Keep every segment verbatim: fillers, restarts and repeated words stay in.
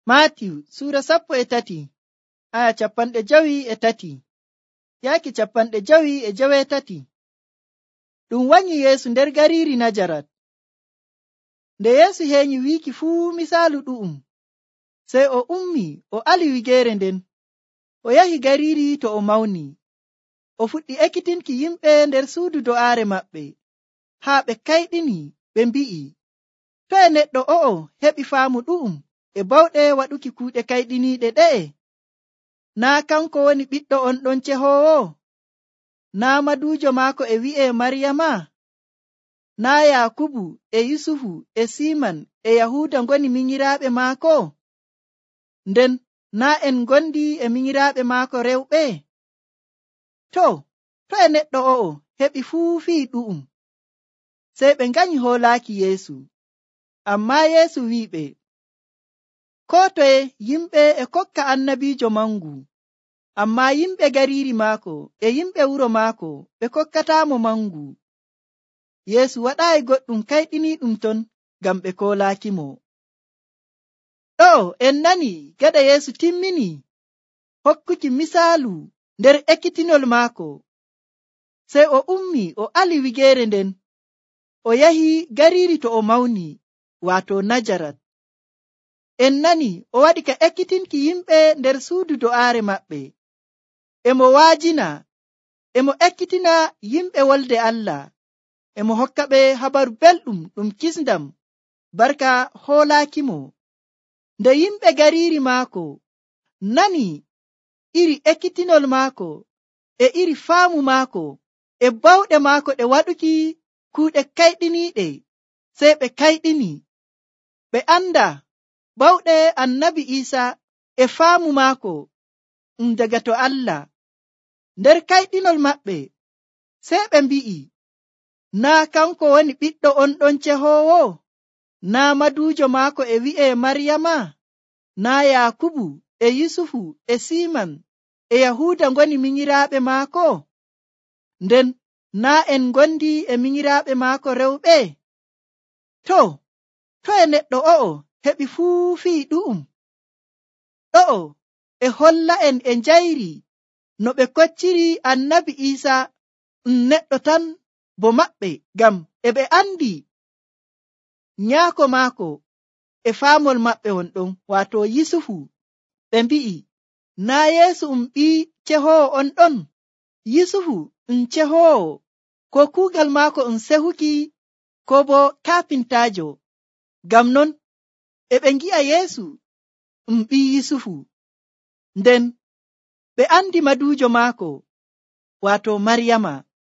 Maatiyu Sura sappo e tati aya capanɗe jawi e tati yaaki capanɗe jawi e jawe tati. Ɗum wanyi Yeesu nder gariiri Najarat. Nde Yeesu heeñi wiiki fuu misaalu ɗu'um, sey o ummi o ali wigeere nden, o yahi gariiri to o mawni. O fuɗɗi ekkitinki yimɓe nder suudu do'aare maɓɓe, haa ɓe kayɗini ɓe mbi'i, toe neɗɗo o'o heɓi faamu ɗu'um e bawɗe waɗuki kuuɗe kayɗiniiɗe ɗe'e? Naa kanko woni ɓiɗɗo on ɗon cehoowo? Naa maduujo maako e wi'e Maryama? Naa Yakubu e Yusufu e Siman e Yahuuda ngoni minyiraaɓe maako? Nden naa en ngondi e minyiraaɓe maako rewɓe? To, to e neɗɗo o'o heɓi fuu fii ɗu'um? Sey ɓe nganyi hoolaaki Yeesu. Ammaa Yeesu wi'iɓe, koo toye yimɓe e kokka annabiijo mangu, ammaa yimɓe gariiri maako e yimɓe wuro maako ɓe kokkataamo mangu. Yeesu waɗaayi goɗɗum kayɗiniiɗum ton ngam ɓe koolaakimo. Ɗo en nani gaɗa Yeesu timmini hokkuki misaalu nder ekkitinol maako, sey o ummi o ali wigeere nden, o yahi gariiri to o mawni, waato Najarat. En nani o waɗi ka ekkitinki yimɓe nder suudu do'aare maɓɓe, emo waajina, emo ekkitina yimɓe wolde Allah, emo hokka ɓe habaru belɗum ɗum kisndam barka hoolaakimo. Nde yimɓe gariiri maako nani iri ekkitinol maako e iri faamu maako e bawɗe maako ɗe waɗuki kuuɗe kayɗiniiɗe, sey ɓe kayɗini, ɓe anda bawɗe annabi Iisa e faamu maako ɗum daga to Allah. Nder kayɗinol maɓɓe sey ɓe mbi'i, naa kanko woni ɓiɗɗo on ɗon cehoowo? Naa maduujo maako e wi'e Maryama? Naa Yakubu e Yusufu e Siman e Yahuuda ngoni minyiraaɓe maako? Nden naa en ngondi e minyiraaɓe maako rewɓe? To, to e neɗɗo o'o heɓi fuu fii ɗu'um? Ɗo'o e holla en e njayri no ɓe kocciri annabi Iisa ɗum neɗɗo tan bo maɓɓe, ngam e ɓe andi nyaako maako e faamol maɓɓe wonɗon, waato Yusufu. Ɓe mbi'i, naa Yeesu um ɓii cehoowo on ɗon? Yusufu um cehoowo, ko kuugal maako um sehuki, ko bo kaapintaajo. Ngam non e ɓe ngi'a Yeesu um ɓii Yusufu, nden ɓe andi maduujo maako, waato Maryama.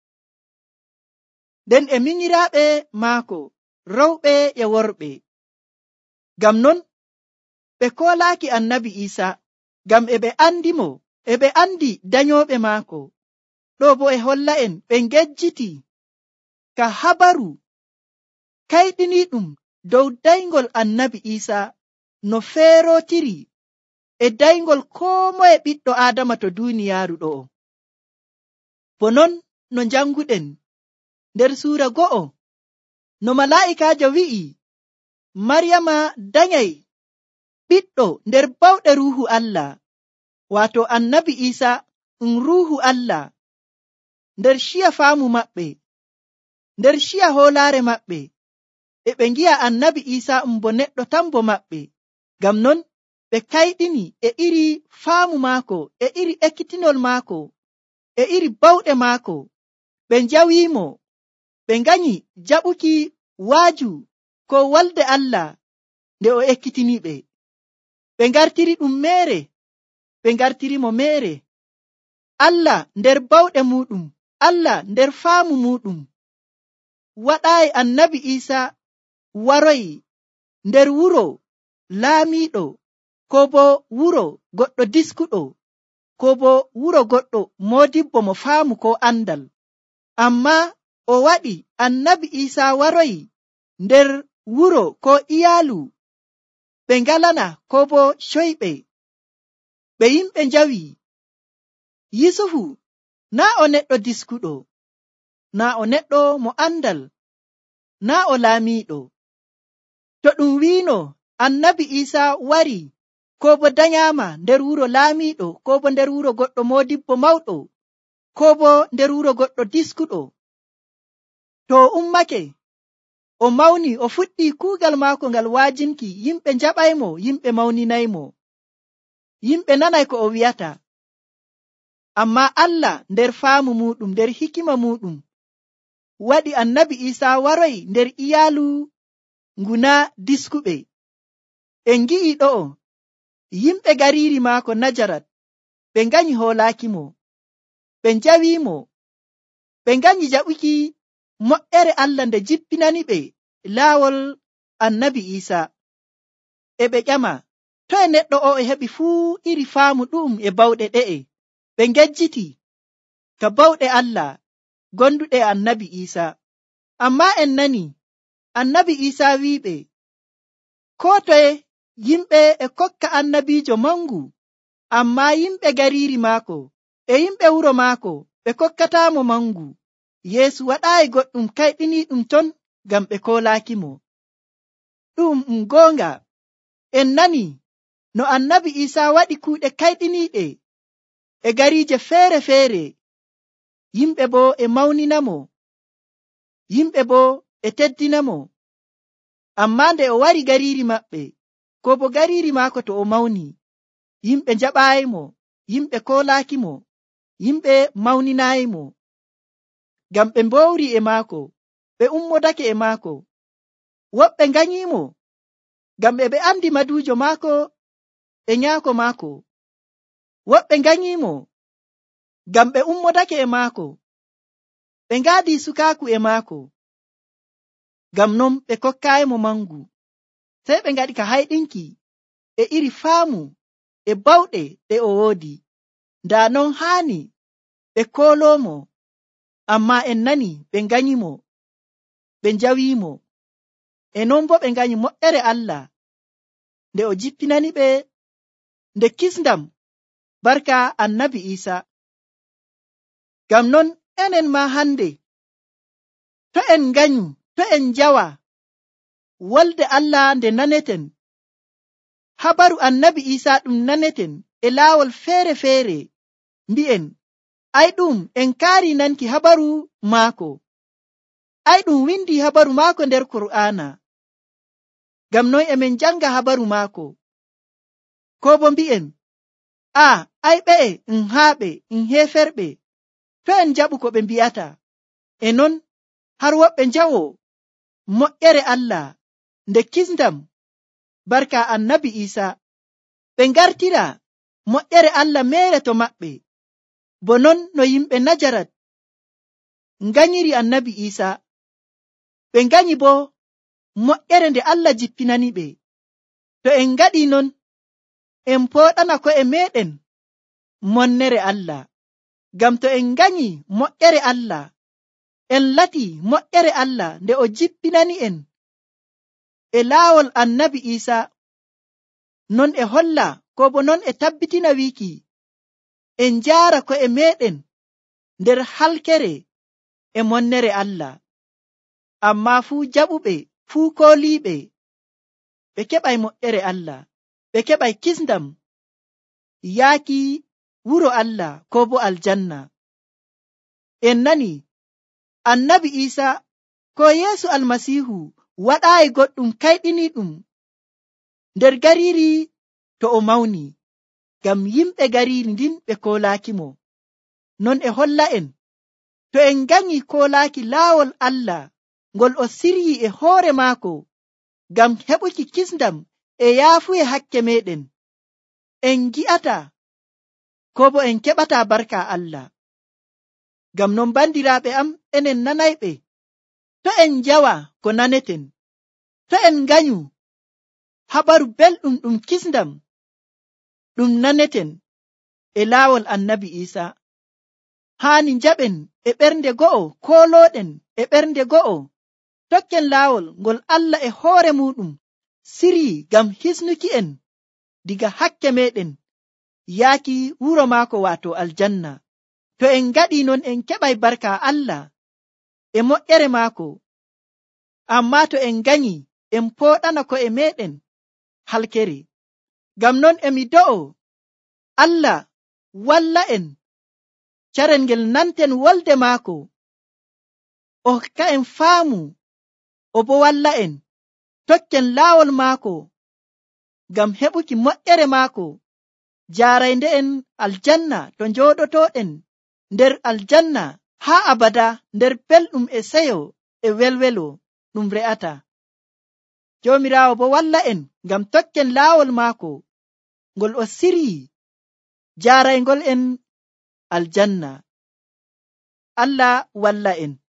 Nden e minyiraaɓe maako rewɓe e worɓe. Ngam non ɓe koolaaki annabi Iisa, ngam e ɓe andimo, e ɓe andi danyooɓe maako. Ɗo bo e holla en ɓe ngejjiti ka habaru kayɗiniiɗum dow dayngol annabi Iisa no feerotiri e dayngol koo moye ɓiɗɗo Aadama to duuniyaaru ɗo'o. Bo non no njanguɗen nder suura go'o, no malaa'ikaajo wi'i Maryama danyay ɓiɗɗo nder bawɗe Ruuhu Allah, waato annabi Iisa um Ruuhu Allah. Nder ciya faamu maɓɓe, nder ciya hoolaare maɓɓe, e ɓe ngi'a annabi Iisa um bo neɗɗo tan bo maɓɓe. Ngam non ɓe kayɗini e iri faamu maako, e iri ekkitinol maako, e iri bawɗe maako. Ɓe njawiimo, ɓe nganyi jaɓuki waaju ko walde Allah nde o ekkitiniɓe. Ɓe ngartiri ɗum meere, ɓe ngartirimo meere. Allah nder bawɗe muɗum, Allah nder faamu muɗum, waɗaayi annabi Iisa waroyi nder wuro laamiiɗo, ko bo wuro goɗɗo diskuɗo, ko bo wuro goɗɗo moodibbo mo faamu ko andal. Ammaa o waɗi annabi Iisa waroyi nder wuro ko iyaalu ɓe ngalana ko bo coyɓe. Ɓe yimɓe njawi Yusufu naa o neɗɗo diskuɗo, naa o neɗɗo mo andal, naa o laamiiɗo. To ɗum wiino annabi Iisa wari ko bo danyama nder wuro laamiɗo, ko bo nder wuro goɗɗo modibbo mawɗo, ko bo nder wuro goɗɗo diskuɗo. To o ummake, o mawni, o fuɗɗi kuugal maako ngal waajinki, yimɓe njaɓaymo, yimɓe mawninaymo, yimɓe nanay ko o wi'ata. Amma Allah nder faamu muɗum, nder hikima muɗum, waɗi annabi Isa waroy nder iyaalu nguna diskuɓe. En gi'i ɗo'o, yimɓe gariiri maako Najarat, ɓe nganyi hoolaakimo, ɓe njawimo, ɓe nganyi jaɓuki moƴƴere Allah nde jippinani ɓe laawol annabi Isa. E ɓe ƴama, to e neɗɗo o e heɓi fuu iri faamu ɗum e bawɗe ɗe'e. Ɓe ngejjiti ka bawɗe Allah gonduɗe annabi Isa. Amma en nani annabi Isa wi'iɓe, ko toye yimɓe e kokka annabijo mangu, amma yimɓe gariiri maako e yimɓe wuro maako ɓe kokkatamo mangu. Yeesu waɗaayi goɗɗum kayɗini ɗum ton ngam ɓe koolaakimo. Ɗum um goonga, en nani no annabi Isa waɗi kuuɗe kayɗiniiɗe e gariije feere-feere, yimɓe bo e mawninamo, yimɓe bo e teddinamo. Amma nde o wari gariiri maɓɓe, ko bo gariiri maako to o mawni, yimɓe njaɓaayimo, yimɓe koolaakimo, yimɓe mawninayimo, ngam ɓe mbowri e maako, ɓe ummodake e maako. Woɓɓe nganyimo ngam ɓe ɓe andi madujo maako e nyaako maako. Woɓɓe nganyimo ngam ɓe ummodake e maako, ɓe ngaadi sukaaku e maako. Ngam non ɓe kokkayimo mangu, sey ɓe ngaɗi ka hayɗinki e iri faamu e bawɗe ɗe o woodi. Nda non haani ɓe koolomo, amma en nani ɓe nganyimo, ɓe njawimo. E non bo ɓe nganyi moƴƴere Allah nde o jippinani ɓe nde kisndam barka annabi Isa. Ngam non enen ma hande, to en nganyu, to en njawa wolde Allah nde naneten, habaru annabi Isa ɗum naneten e laawol feere-feere, mbi'en, ay ɗum en kaari nanki habaru maako, ay ɗum windi habaru maako nder Kur'aana. Ngam non emen janga habaru maako, ko bo mbi'en, a ay ɓe'e en haaɓe en heeferɓe, to en jaɓu ko ɓe mbi'ata. E non har woɓɓe njawo moƴƴere Allah nde kisndam barka annabi Isa, ɓe ngartira moƴƴere Allah mere to maɓɓe, bo non no yimɓe Najarat nganyiri annabi Isa, ɓe nganyi bo moƴƴere nde Allah jippinani ɓe. To en ngaɗi non, en pooɗana ko'e meɗen monnere Allah. Ngam to en nganyi moƴƴere Allah, en lati moƴƴere Allah nde o jippinani en e laawol annabi Isa, non e holla, ko bo non e tabbitina wiki en jaara ko'e meɗen nder halkere e monnere Allah. Amma fuu jaɓuɓe, fuu kooliɓe, ɓe keɓay moƴƴere Allah, ɓe keɓay kisndam yaaki wuro Allah ko bo aljanna. En nani annabi Isa ko Yeesu almasihu waɗaayi goɗɗum kayɗini ɗum nder gariiri to o mawni, ngam yimɓe gariiri ndin ɓe koolaakimo. Non e holla en, to en nganyi koolaaki laawol Allah ngol o siryi e hoore maako ngam heɓuki kisndam e yaafuye hakke meɗen, en gi'ata ko bo en keɓata barka Allah. Ngam non bandiraaɓe am, enen nanayɓe, to en njawa ko naneten, to en nganyu habaru belɗum ɗum kisndam ɗum naneten e laawol annabi Isa, haani njaɓen e ɓernde go'o, koolooɗen e ɓernde go'o, tokken laawol ngol Allah e hoore muɗum siryi ngam hisnuki en diga hakke meɗen yaaki wuro maako wato aljanna. To en ngaɗi non, en keɓay barka Allah e moƴƴere maako. Amma to en nganyi, en pooɗana ko'e meɗen halkere. Ngam non emi do'o Allah walla en carel ngel nanten wolde maako, o hokka en faamu, o bo walla en tokken laawol maako ngam heɓuki moƴƴere maako, jaaraynde en aljanna to njooɗotoɗen nder aljanna haa abada nder belɗum e seyo e welwelo ɗum re'ata. Joomiraawo bo walla en ngam tokken laawol maako ngol o siryi jaarayngol en aljanna. Allah walla en.